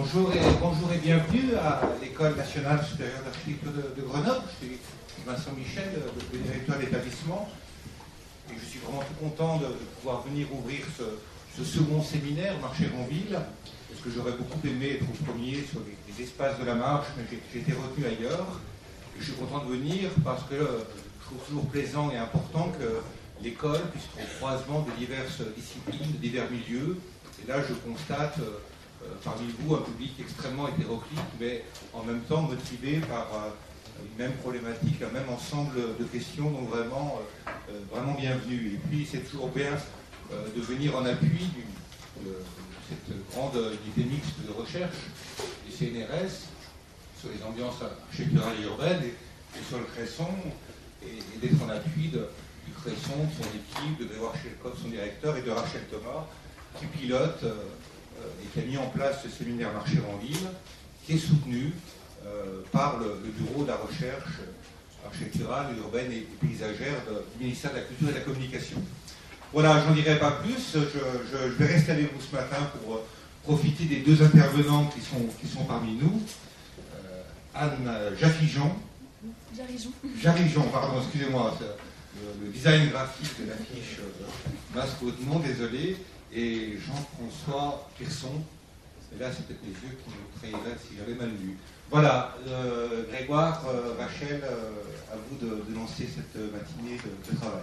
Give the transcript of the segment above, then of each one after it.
Bonjour et bienvenue à l'École nationale supérieure d'architecture de Grenoble. Je suis Vincent Michel, le directeur d'établissement. Et je suis vraiment tout content de pouvoir venir ouvrir ce second séminaire Marché en ville, parce que j'aurais beaucoup aimé être au premier sur les espaces de la marche, mais j'ai été retenu ailleurs. Et je suis content de venir parce que je trouve toujours plaisant et important que l'école puisse être au croisement de diverses disciplines, de divers milieux. Et là, je constate parmi vous un public extrêmement hétéroclite, mais en même temps motivé par une même problématique, un même ensemble de questions, donc vraiment bienvenue. Et puis c'est toujours bien de venir en appui de cette grande unité mixte de recherche du CNRS sur les ambiances architecturales et urbaines et sur le Cresson, et d'être en appui du Cresson, de son équipe, de Grégoire Chelkov, son directeur, et de Rachel Thomas, qui pilote et qui a mis en place ce séminaire Marché en ville, qui est soutenu par le Bureau de la recherche architecturale, urbaine et paysagère du ministère de la Culture et de la Communication. Voilà, j'en dirai pas plus. Je vais rester avec vous ce matin pour profiter des deux intervenants qui sont parmi nous. Anne Jarrijon, pardon, excusez-moi, le design graphique de l'affiche masque votre nom, désolé, et Jean-François Pierson. Et là, c'est peut-être les yeux qui me trahiraient si j'avais mal lu. Voilà, Grégoire, Rachel, à vous de lancer cette matinée de travail.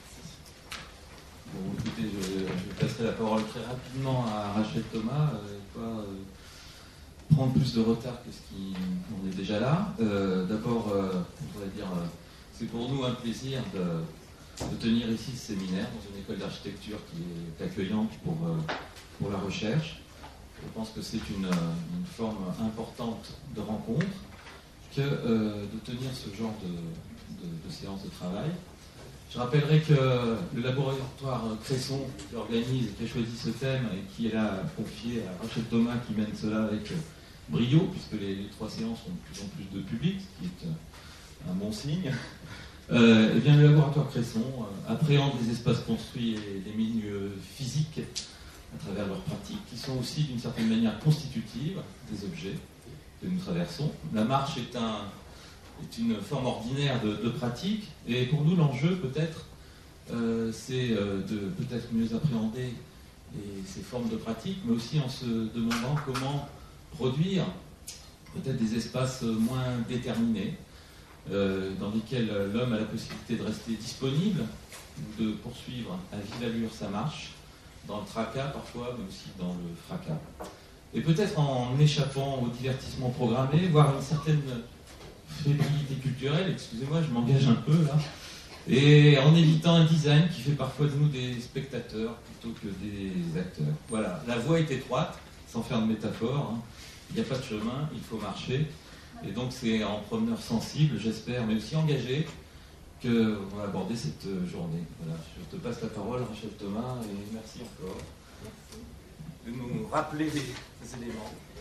Bon, écoutez, je passerai la parole très rapidement à Rachel Thomas. Prendre plus de retard que ce qui on est déjà là. D'abord, on pourrait dire, c'est pour nous un plaisir de tenir ici ce séminaire dans une école d'architecture qui est accueillante pour la recherche. Je pense que c'est une forme importante de rencontre que de tenir ce genre de séance de travail. Je rappellerai que le laboratoire Cresson qui organise et qui a choisi ce thème et qui est là confié à Rachel Thomas qui mène cela avec brio, puisque les trois séances ont de plus en plus de public, ce qui est un bon signe. Eh bien, le laboratoire Cresson appréhende les espaces construits et les milieux physiques à travers leurs pratiques, qui sont aussi d'une certaine manière constitutives des objets que nous traversons. La marche est une forme ordinaire de pratique, et pour nous l'enjeu peut-être c'est de peut-être mieux appréhender ces formes de pratique, mais aussi en se demandant comment produire peut-être des espaces moins déterminés, dans lesquels l'homme a la possibilité de rester disponible, de poursuivre à vive allure sa marche, dans le tracas parfois, mais aussi dans le fracas. Et peut-être en échappant au divertissement programmé, voire une certaine fébrilité culturelle, excusez-moi, je m'engage un peu là, et en évitant un design qui fait parfois de nous des spectateurs plutôt que des acteurs. Voilà, la voie est étroite, sans faire de métaphore, hein. Il n'y a pas de chemin, il faut marcher, et donc c'est en promeneur sensible, j'espère, mais aussi engagé, qu'on va aborder cette journée. Voilà, je te passe la parole, Rachel Thomas, et merci encore de nous rappeler les éléments.